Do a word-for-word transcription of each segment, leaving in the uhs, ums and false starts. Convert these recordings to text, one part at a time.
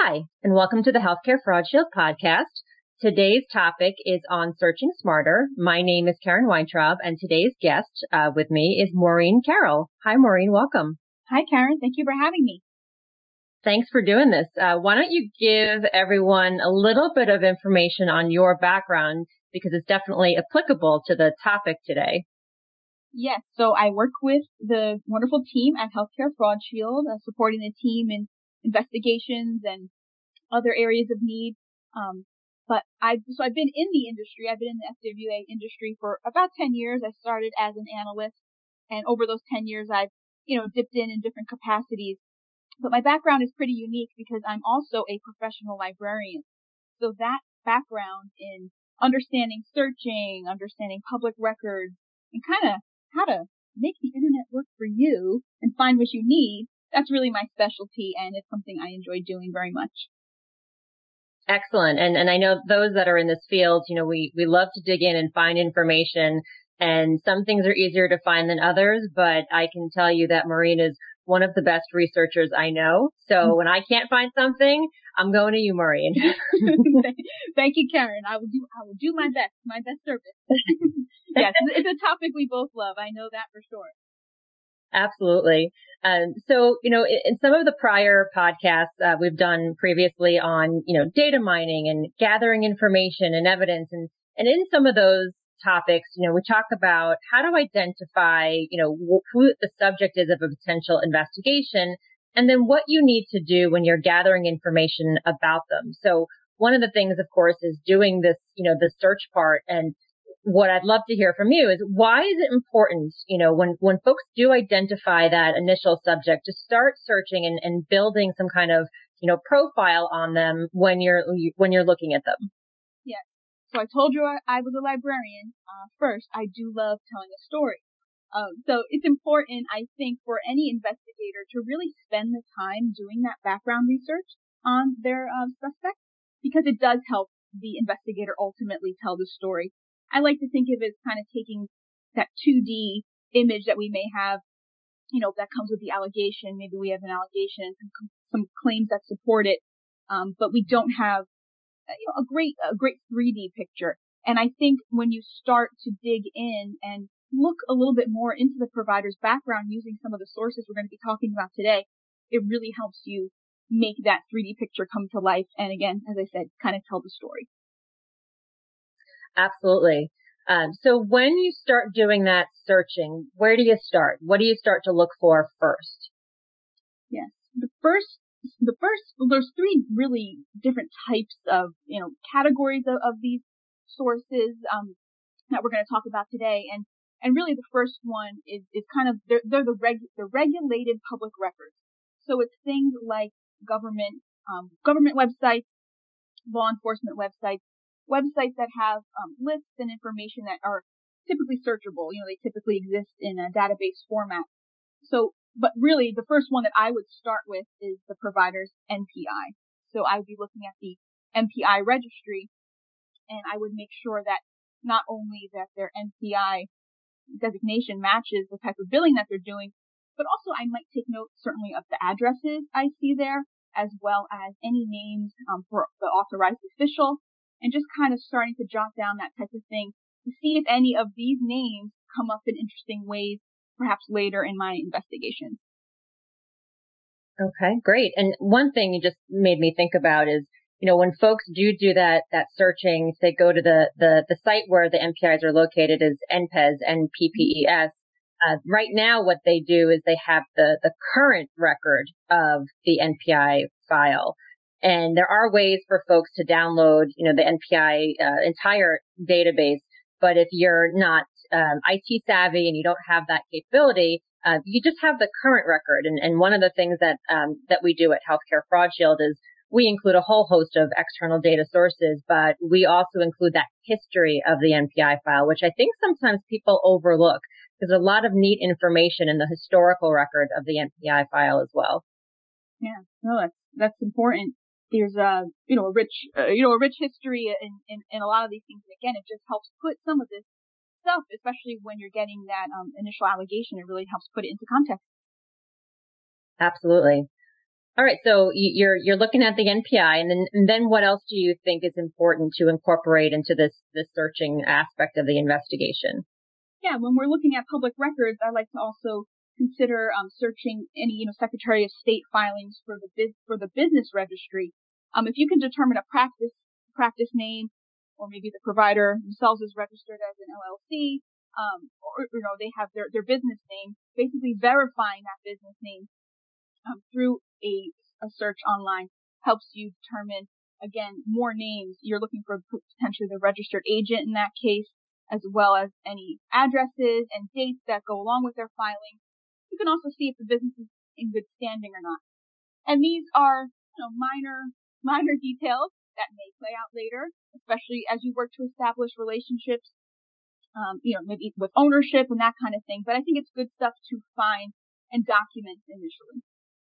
Hi, and welcome to the Healthcare Fraud Shield podcast. Today's topic is on searching smarter. My name is Karen Weintraub, and today's guest uh, with me is Maureen Carroll. Hi, Maureen. Welcome. Hi, Karen. Thank you for having me. Thanks for doing this. Uh, why don't you give everyone a little bit of information on your background, because it's definitely applicable to the topic today. Yes. So I work with the wonderful team at Healthcare Fraud Shield, uh, supporting the team in investigations and other areas of need. Um, but I've, so I've been in the industry. I've been in the F W A industry for about ten years. I started as an analyst, and over those ten years, I've, you know, dipped in in different capacities. But my background is pretty unique because I'm also a professional librarian. So that background in understanding searching, understanding public records, and kind of how to make the internet work for you and find what you need, that's really my specialty, and it's something I enjoy doing very much. Excellent. And and I know those that are in this field, you know, we, we love to dig in and find information, and some things are easier to find than others, but I can tell you that Maureen is one of the best researchers I know. So mm-hmm. when I can't find something, I'm going to you, Maureen. Thank you, Karen. I will do I will do my best, my best service. Yes, it's a topic we both love. I know that for sure. Absolutely. Um, so, you know, in, in some of the prior podcasts uh, we've done previously on, you know, data mining and gathering information and evidence, and, and in some of those topics, you know, we talk about how to identify, you know, wh- who the subject is of a potential investigation, and then what you need to do when you're gathering information about them. So one of the things, of course, is doing this, you know, the search part. And what I'd love to hear from you is, why is it important, you know, when, when folks do identify that initial subject, to start searching and, and building some kind of, you know, profile on them when you're, when you're looking at them? Yes. So I told you I, I was a librarian. Uh, first, I do love telling a story. Um, so it's important, I think, for any investigator to really spend the time doing that background research on their uh, suspect, because it does help the investigator ultimately tell the story. I like to think of it as kind of taking that two D image that we may have, you know, that comes with the allegation. Maybe we have an allegation and some, some claims that support it, um, but we don't have, you know, a great, a great three D picture. And I think when you start to dig in and look a little bit more into the provider's background using some of the sources we're going to be talking about today, it really helps you make that three D picture come to life. And again, as I said, kind of tell the story. Absolutely. Um, so when you start doing that searching, where do you start? What do you start to look for first? Yes. The first, the first, well, there's three really different types of, you know, categories of, of these sources, um, that we're going to talk about today. And, and really the first one is, is kind of, they're, they're the reg, the regulated public records. So it's things like government, um, government websites, law enforcement websites, websites that have um, lists and information that are typically searchable. You know, they typically exist in a database format. So, but really the first one that I would start with is the provider's N P I. So I would be looking at the N P I registry, and I would make sure that not only that their N P I designation matches the type of billing that they're doing, but also I might take note certainly of the addresses I see there, as well as any names um, for the authorized official, and just kind of starting to jot down that type of thing to see if any of these names come up in interesting ways, perhaps later in my investigation. Okay, great. And one thing you just made me think about is, you know, when folks do do that, that searching, they go to the, the, the site where the N P Is are located is N P E S, N P P E S. Uh, right now, what they do is they have the, the current record of the N P I file. And there are ways for folks to download, you know, the N P I uh, entire database. But if you're not um, I T savvy and you don't have that capability, uh, you just have the current record. And, and one of the things that um, that we do at Healthcare Fraud Shield is we include a whole host of external data sources, but we also include that history of the N P I file, which I think sometimes people overlook. There's a lot of neat information in the historical record of the N P I file as well. Yeah, no, that's that's important. There's a you know a rich uh, you know a rich history in, in in a lot of these things. And again, it just helps put some of this stuff, especially when you're getting that um, initial allegation. It really helps put it into context. Absolutely. All right. So you're you're looking at the N P I, and then and then what else do you think is important to incorporate into this this searching aspect of the investigation? Yeah, when we're looking at public records, I like to also consider um, searching any you know Secretary of State filings for the biz- for the business registry. Um, if you can determine a practice practice name, or maybe the provider themselves is registered as an L L C, um, or you know they have their their business name, basically verifying that business name um, through a, a search online helps you determine, again, more names. You're looking for potentially the registered agent in that case, as well as any addresses and dates that go along with their filing. You can also see if the business is in good standing or not. And these are, you know, minor, minor details that may play out later, especially as you work to establish relationships, um, you know, maybe with ownership and that kind of thing. But I think it's good stuff to find and document initially.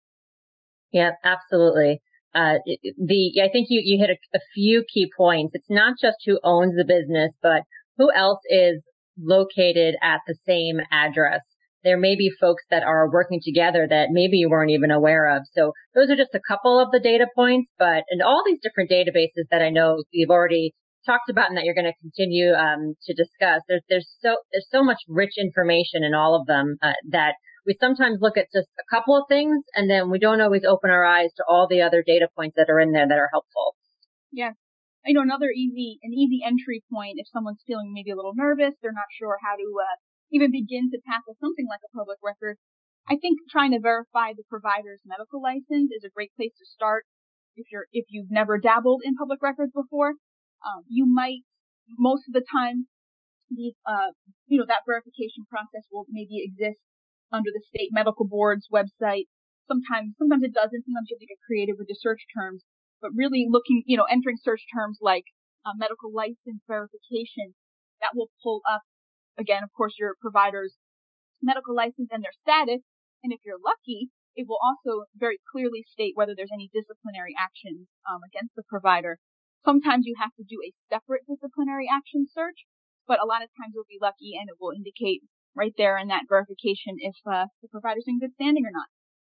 Yeah, absolutely. Uh, the I think you, you hit a, a few key points. It's not just who owns the business, but who else is located at the same address. There may be folks that are working together that maybe you weren't even aware of. So those are just a couple of the data points, but in all these different databases that I know you've already talked about and that you're going to continue um, to discuss, there's there's so there's so much rich information in all of them uh, that we sometimes look at just a couple of things and then we don't always open our eyes to all the other data points that are in there that are helpful. Yeah. I know another easy, an easy entry point if someone's feeling maybe a little nervous, they're not sure how to uh, even begin to tackle something like a public record. I think trying to verify the provider's medical license is a great place to start. If you're, if you've never dabbled in public records before, um, you might, most of the time, these, uh, you know, that verification process will maybe exist under the state medical board's website. Sometimes, sometimes it doesn't. Sometimes you have to get creative with the search terms. But really looking, you know, entering search terms like uh, medical license verification, that will pull up, again, of course, your provider's medical license and their status. And if you're lucky, it will also very clearly state whether there's any disciplinary action um, against the provider. Sometimes you have to do a separate disciplinary action search, but a lot of times you'll be lucky and it will indicate right there in that verification if uh, the provider's in good standing or not.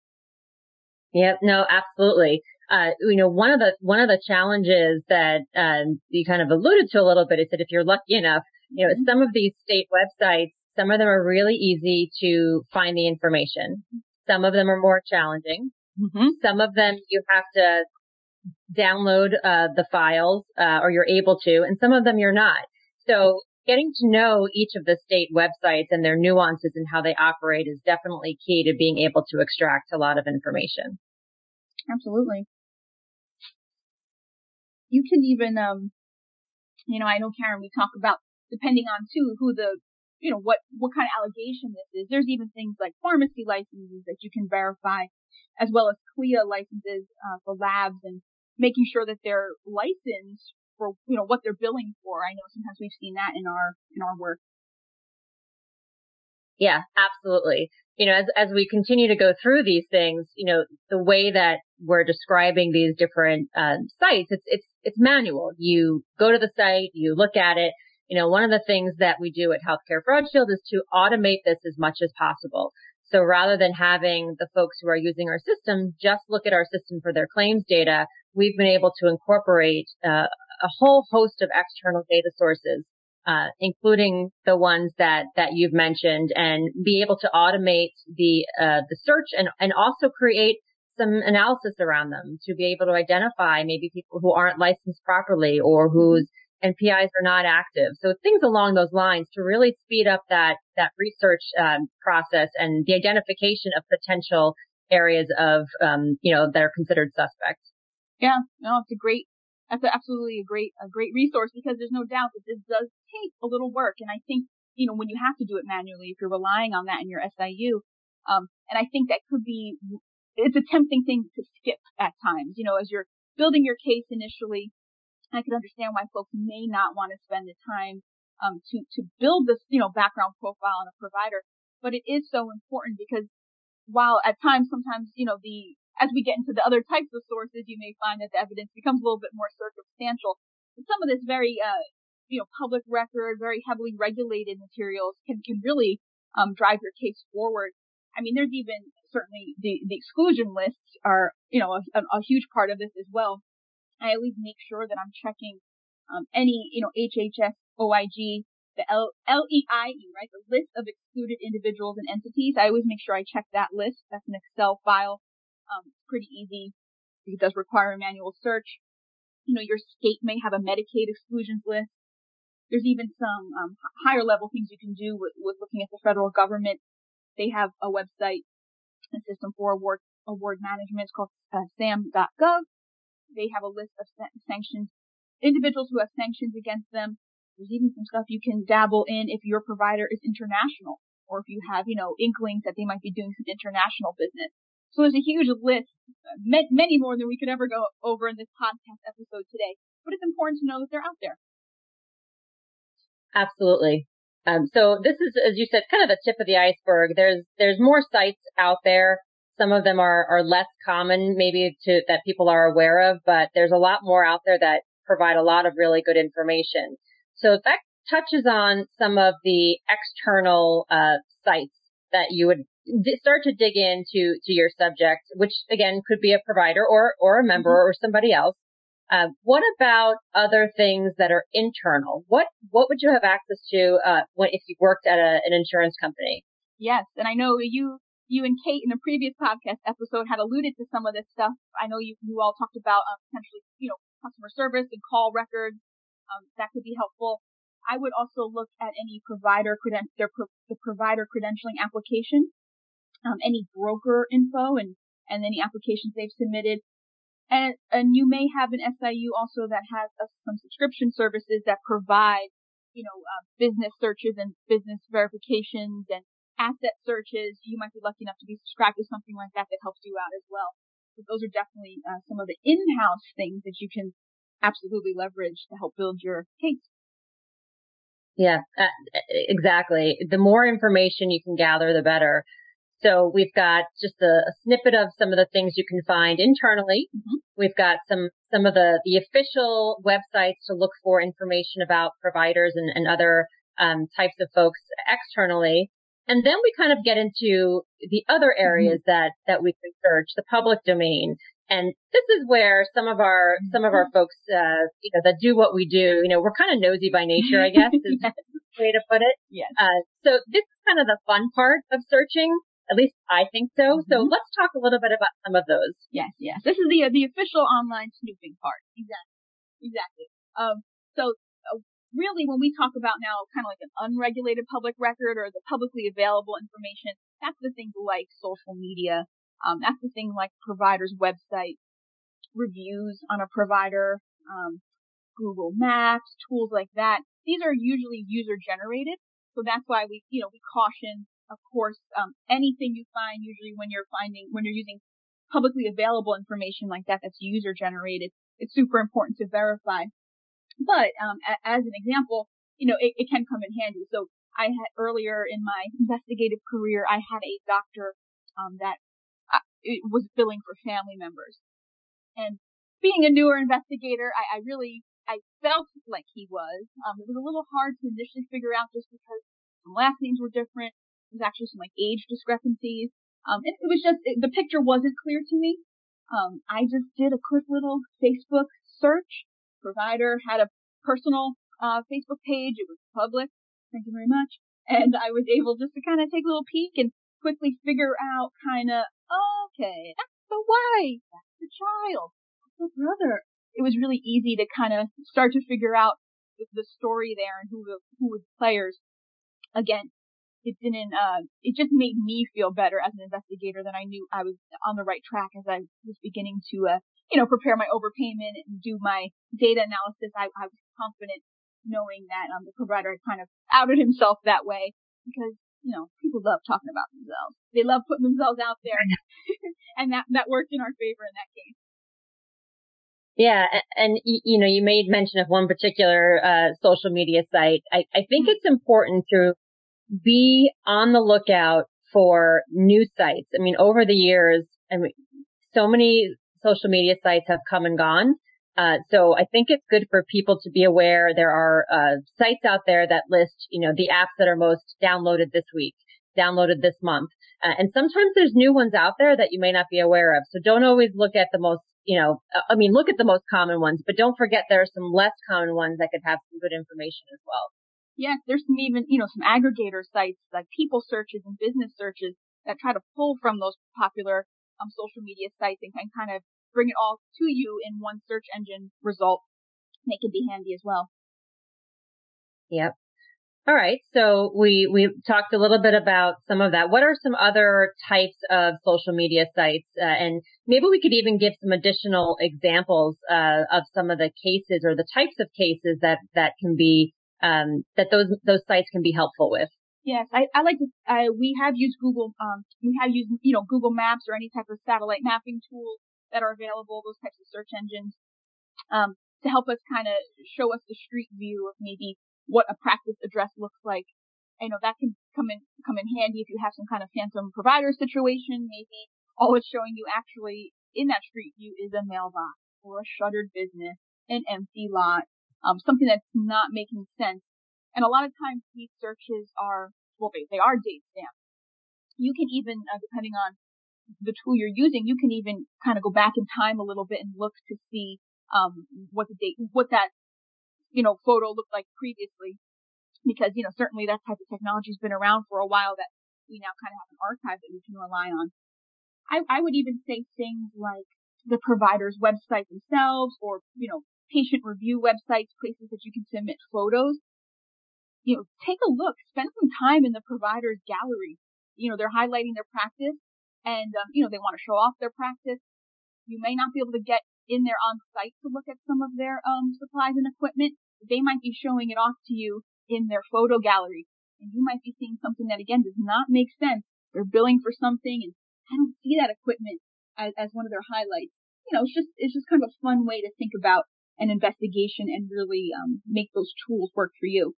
Yep, no, absolutely. Uh, you know, one of the one of the challenges that um, you kind of alluded to a little bit is that if you're lucky enough, you know, mm-hmm. some of these state websites, some of them are really easy to find the information. Some of them are more challenging. Mm-hmm. Some of them you have to download uh, the files, uh, or you're able to, and some of them you're not. So getting to know each of the state websites and their nuances and how they operate is definitely key to being able to extract a lot of information. Absolutely. You can even, um, you know, I know, Karen, we talk about, depending on, too, who the, you know, what, what kind of allegation this is. There's even things like pharmacy licenses that you can verify, as well as C L I A licenses uh, for labs, and making sure that they're licensed for, you know, what they're billing for. I know sometimes we've seen that in our, in our work. Yeah, absolutely. You know, as, as we continue to go through these things, you know, the way that we're describing these different uh, sites, it's, it's, it's manual. You go to the site, you look at it. You know, one of the things that we do at Healthcare Fraud Shield is to automate this as much as possible. So rather than having the folks who are using our system just look at our system for their claims data, we've been able to incorporate uh, a whole host of external data sources, uh, including the ones that, that you've mentioned, and be able to automate the, uh, the search and, and also create some analysis around them to be able to identify maybe people who aren't licensed properly or whose N P Is are not active. So things along those lines to really speed up that, that research um, process and the identification of potential areas of, um, you know, that are considered suspect. Yeah, no, it's a great, that's absolutely a great, a great resource, because there's no doubt that this does take a little work. And I think, you know, when you have to do it manually, if you're relying on that in your S I U, um, and I think that could be, it's a tempting thing to skip at times, you know, as you're building your case initially. I can understand why folks may not want to spend the time um, to to build this, you know, background profile on a provider. But it is so important, because while at times, sometimes, you know, the as we get into the other types of sources, you may find that the evidence becomes a little bit more circumstantial. But some of this very, uh, you know, public record, very heavily regulated materials can can really um, drive your case forward. I mean, there's even certainly the, the exclusion lists are, you know, a, a huge part of this as well. I always make sure that I'm checking um, any, you know, H H S, O I G, the L, L E I E, right? The list of excluded individuals and entities. I always make sure I check that list. That's an Excel file. Um, it's pretty easy. It does require a manual search. You know, your state may have a Medicaid exclusions list. There's even some um, higher level things you can do with, with looking at the federal government. They have a website, a system for award, award management. It's called uh, sam dot gov. They have a list of sanctions, individuals who have sanctions against them. There's even some stuff you can dabble in if your provider is international, or if you have, you know, inklings that they might be doing some international business. So there's a huge list, many more than we could ever go over in this podcast episode today. But it's important to know that they're out there. Absolutely. Um, so this is, as you said, kind of the tip of the iceberg. There's there's more sites out there. Some of them are, are less common, maybe to that people are aware of, but there's a lot more out there that provide a lot of really good information. So that touches on some of the external uh, sites that you would d- start to dig into to your subject, which again could be a provider or or a member mm-hmm. or somebody else. Uh, what about other things that are internal? What what would you have access to uh, when if you worked at a, an insurance company? Yes, and I know you. You and Kate in a previous podcast episode had alluded to some of this stuff. I know you, you all talked about um, potentially, you know, customer service and call records. Um, that could be helpful. I would also look at any provider creden- their pro- the provider credentialing application, um, any broker info, and and any applications they've submitted. And and you may have an S I U also that has uh, some subscription services that provide, you know, uh, business searches and business verifications and asset searches. You might be lucky enough to be subscribed to something like that that helps you out as well. So those are definitely uh, some of the in-house things that you can absolutely leverage to help build your case. Yeah, uh, exactly. The more information you can gather, the better. So we've got just a, a snippet of some of the things you can find internally. Mm-hmm. We've got some some of the, the official websites to look for information about providers and, and other um, types of folks externally. And then we kind of get into the other areas mm-hmm. that, that we can search, the public domain. And this is where some of our, mm-hmm. some of our folks, uh, you know, that do what we do, you know, we're kind of nosy by nature, I guess, is yes. the way to put it. Yes. Uh, so this is kind of the fun part of searching. At least I think so. Mm-hmm. So let's talk a little bit about some of those. Yes, yes. This is the, uh, the official online snooping part. Exactly. Exactly. Um, so, uh, really, when we talk about now kind of like an unregulated public record or the publicly available information, that's the things like social media. Um, that's the thing like providers' websites, reviews on a provider, um, Google Maps, tools like that. These are usually user generated. So that's why we, you know, we caution, of course, um, anything you find usually when you're finding, when you're using publicly available information like that, that's user generated. It's super important to verify. But um, a- as an example, you know, it, it can come in handy. So I had earlier in my investigative career, I had a doctor um, that uh, it was billing for family members. And being a newer investigator, I, I really, I felt like he was. Um, it was a little hard to initially figure out just because some last names were different. There was actually some like age discrepancies. Um, and it was just, it, the picture wasn't clear to me. Um, I just did a quick little Facebook search. Provider had a personal uh, Facebook page. It was public. Thank you very much. And I was able just to kind of take a little peek and quickly figure out kind of, okay, that's the wife, that's the child, that's the brother. It was really easy to kind of start to figure out the, the story there and who the, who were the players. Again, it didn't, uh, it just made me feel better as an investigator that I knew I was on the right track as I was beginning to, uh, you know, prepare my overpayment and do my data analysis. I, I was confident knowing that um, the provider had kind of outed himself that way because, you know, people love talking about themselves. They love putting themselves out there. And that, that worked in our favor in that case. Yeah. And, you know, you made mention of one particular uh, social media site. I, I think mm-hmm. it's important to be on the lookout for new sites. I mean, over the years, I mean, so many social media sites have come and gone. Uh, so I think it's good for people to be aware there are uh, sites out there that list, you know, the apps that are most downloaded this week. downloaded this month. Uh, and sometimes there's new ones out there that you may not be aware of. So don't always look at the most, you know, I mean, look at the most common ones, but don't forget there are some less common ones that could have some good information as well. Yes, there's some even, you know, some aggregator sites like people searches and business searches that try to pull from those popular um, social media sites and can kind of bring it all to you in one search engine result. And it can be handy as well. Yep. All right. So we, we talked a little bit about some of that. What are some other types of social media sites? Uh, and maybe we could even give some additional examples uh, of some of the cases or the types of cases that, that can be, um, that those, those sites can be helpful with. Yes, I, I like to, uh, we have used Google, um, we have used, you know, Google Maps or any type of satellite mapping tools that are available, those types of search engines, um, to help us kind of show us the street view of maybe what a practice address looks like. I know that can come in, come in handy if you have some kind of phantom provider situation. Maybe all it's showing you actually in that street view is a mailbox or a shuttered business, an empty lot, um, something that's not making sense. And a lot of times these searches are, well, they, they are date stamped. You can even, uh, depending on the tool you're using, you can even kind of go back in time a little bit and look to see, um, what the date, what that, you know, photo looked like previously. Because, you know, certainly that type of technology has been around for a while that we now kind of have an archive that we can rely on. I, I would even say things like the provider's website themselves or, you know, patient review websites, places that you can submit photos. You know, take a look, spend some time in the provider's gallery. You know, they're highlighting their practice and, um, you know, they want to show off their practice. You may not be able to get in there on site to look at some of their, um, supplies and equipment. They might be showing it off to you in their photo gallery. And you might be seeing something that, again, does not make sense. They're billing for something and I don't see that equipment as, as one of their highlights. You know, it's just, it's just kind of a fun way to think about an investigation and really, um, make those tools work for you.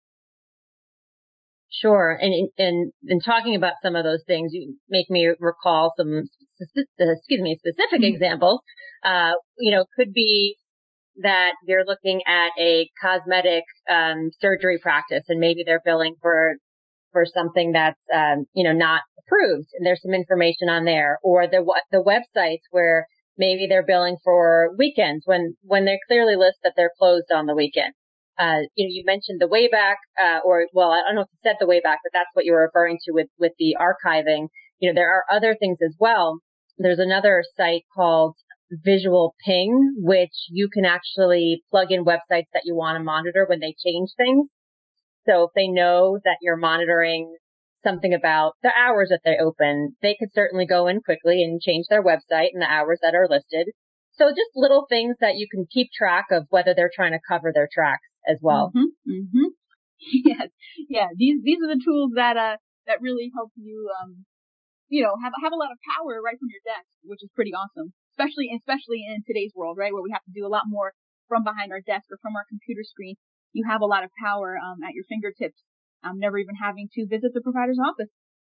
Sure. And, and, and talking about some of those things, you make me recall some, excuse me, specific mm-hmm. examples. Uh, you know, could be that you're looking at a cosmetic, um, surgery practice and maybe they're billing for, for something that's, um, you know, not approved and there's some information on there, or the, the websites where maybe they're billing for weekends when, when they clearly list that they're closed on the weekend. Uh, you know, you mentioned the Wayback, uh, or, well, I don't know if you said the Wayback, but that's what you were referring to with, with the archiving. You know, there are other things as well. There's another site called Visual Ping, which you can actually plug in websites that you want to monitor when they change things. So if they know that you're monitoring something about the hours that they open, they could certainly go in quickly and change their website and the hours that are listed. So just little things that you can keep track of whether they're trying to cover their tracks as well. Mm-hmm, mm-hmm. Yes, yeah. These these are the tools that uh that really help you um you know have have a lot of power right from your desk, which is pretty awesome. Especially especially in today's world, right, where we have to do a lot more from behind our desk or from our computer screen. You have a lot of power um at your fingertips. Um, never even having to visit the provider's office.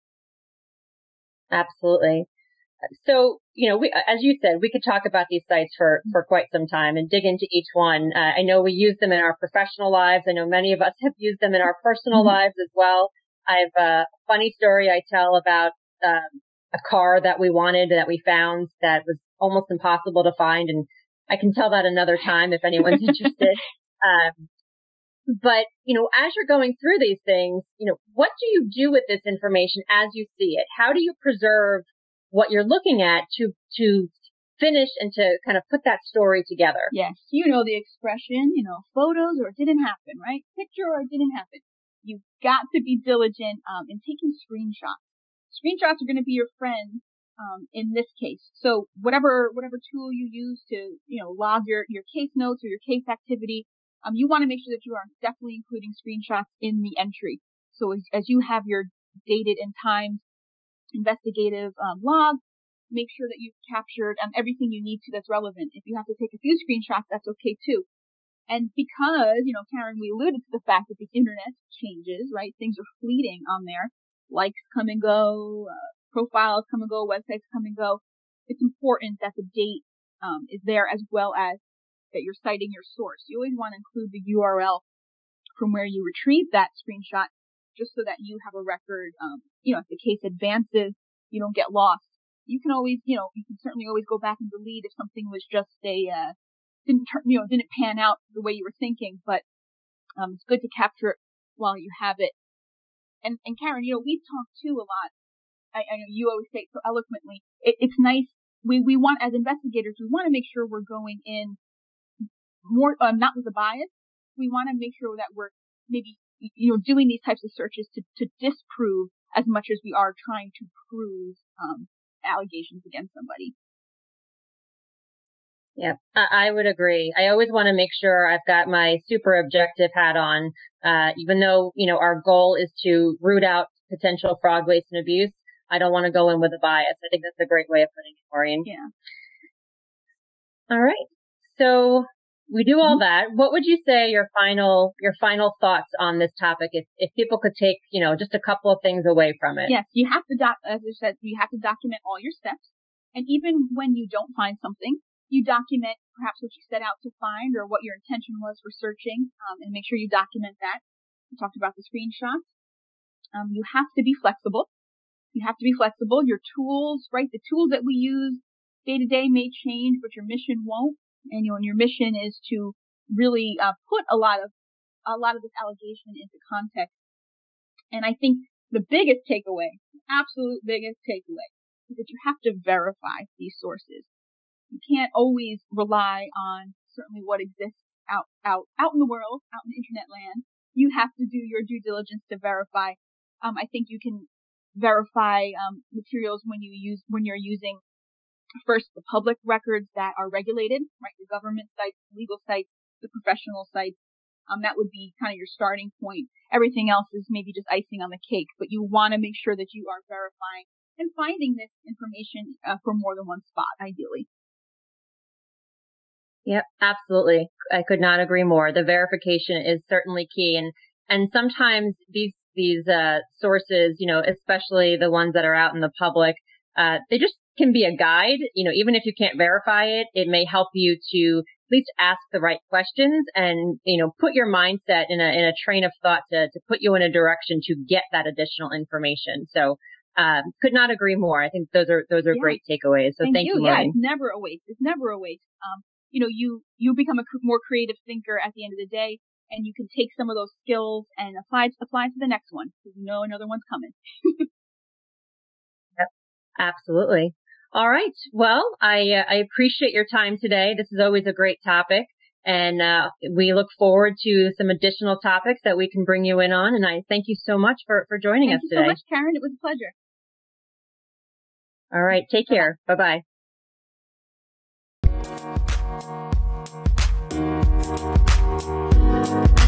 Absolutely. So, you know, we, as you said, we could talk about these sites for, for quite some time and dig into each one. Uh, I know we use them in our professional lives. I know many of us have used them in our personal mm-hmm. lives as well. I have a funny story I tell about um, a car that we wanted that we found that was almost impossible to find. And I can tell that another time if anyone's interested. Um, but, you know, as you're going through these things, you know, what do you do with this information as you see it? How do you preserve what you're looking at to, to finish and to kind of put that story together? Yes. You know the expression, you know, photos or it didn't happen, right? Picture or it didn't happen. You've got to be diligent, um, in taking screenshots. Screenshots are going to be your friend, um, in this case. So whatever, whatever tool you use to, you know, log your, your case notes or your case activity, um, you want to make sure that you are definitely including screenshots in the entry. So as, as you have your dated and timed investigative um, log, make sure that you've captured um, everything you need to that's relevant. If you have to take a few screenshots, that's okay too. And because, you know, Karen, we alluded to the fact that the internet changes, right? Things are fleeting on there. Likes come and go, uh, profiles come and go, websites come and go. It's important that the date um, is there as well as that you're citing your source. You always want to include the U R L from where you retrieve that screenshot, just so that you have a record. Um, you know, if the case advances, you don't get lost. You can always, you know, you can certainly always go back and delete if something was just a, uh, didn't turn, you know, didn't pan out the way you were thinking, but, um, it's good to capture it while you have it. And, and Karen, you know, we've talked too a lot. I, I know you always say it so eloquently. It, it's nice. We, we want, as investigators, we want to make sure we're going in more, uh, not with a bias. We want to make sure that we're maybe, you know, doing these types of searches to, to disprove as much as we are trying to prove, um, allegations against somebody. Yeah, I, I would agree. I always want to make sure I've got my super objective hat on, uh, even though, you know, our goal is to root out potential fraud, waste, and abuse. I don't want to go in with a bias. I think that's a great way of putting it, Maureen. Yeah. All right. So we do all that. What would you say your final, your final thoughts on this topic? If, if people could take, you know, just a couple of things away from it. Yes, you have to doc, as I said, you have to document all your steps. And even when you don't find something, you document perhaps what you set out to find or what your intention was for searching, um, and make sure you document that. We talked about the screenshots. Um, you have to be flexible. You have to be flexible. Your tools, right? The tools that we use day to day may change, but your mission won't. And, you know, and your mission is to really uh, put a lot of a lot of this allegation into context. And I think the biggest takeaway, absolute biggest takeaway, is that you have to verify these sources. You can't always rely on certainly what exists out out out in the world, out in internet land. You have to do your due diligence to verify. Um, I think you can verify um, materials when you use when you're using. First, the public records that are regulated, right? The government sites, legal sites, the professional sites. Um, that would be kind of your starting point. Everything else is maybe just icing on the cake, but you want to make sure that you are verifying and finding this information uh, from more than one spot, ideally. Yep, absolutely. I could not agree more. The verification is certainly key, and and sometimes these these uh, sources, you know, especially the ones that are out in the public, uh, they just can be a guide. You know, even if you can't verify it, it may help you to at least ask the right questions and, you know, put your mindset in a in a train of thought to to put you in a direction to get that additional information. So, um, could not agree more. I think those are those are yeah. great takeaways. So thank, thank you, you Maureen. Yeah, it's never a waste. It's never a waste. Um, you know, you you become a more creative thinker at the end of the day, and you can take some of those skills and apply apply to the next one because you know another one's coming. Yep, absolutely. All right. Well, I uh, I appreciate your time today. This is always a great topic, and uh, we look forward to some additional topics that we can bring you in on. And I thank you so much for, for joining thank us today. Thank you so much, Karen. It was a pleasure. All right. Take care. Bye-bye. Bye-bye.